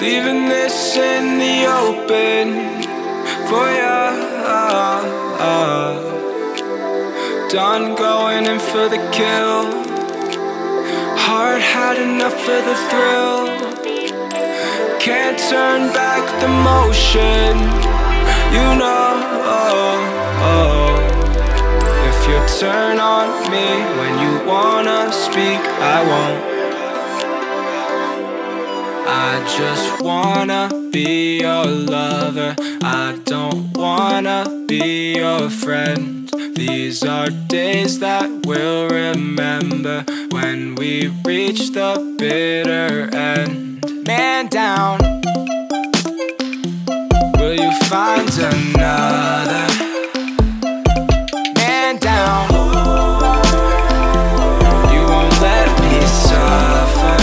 Leaving this in the open for ya. Done going in for the kill. Heart had enough of the thrill. Can't turn back the motion, you know. If you turn on me when you wanna speak, I won't. I just wanna be your lover. I don't wanna be your friend. These are days that we'll remember when we reach the bitter end. Man down, will you find another? Man down, you won't let me suffer.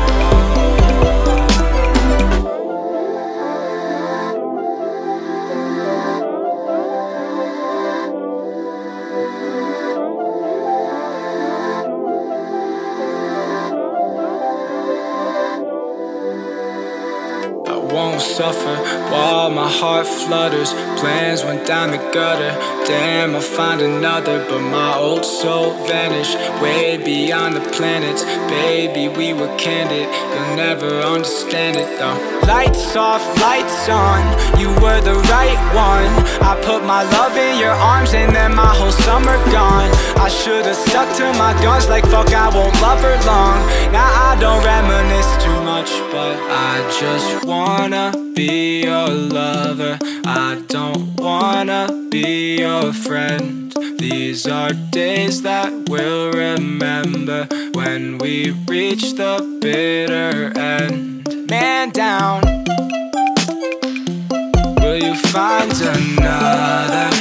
Won't suffer while my heart flutters. Plans went down the gutter. Damn, I'll find another, but my old soul vanished way beyond the planets. Baby, we were candid. You'll never understand it though. Lights off, lights on. You were the right one. I put my love in your arms and then my whole summer gone. I should've stuck to my guns like fuck, I won't love her long. Now I don't reminisce too much, but I just wanna be your lover. I don't wanna be your friend. These are days that we'll remember when we reach the bitter end. Man down, will you find another?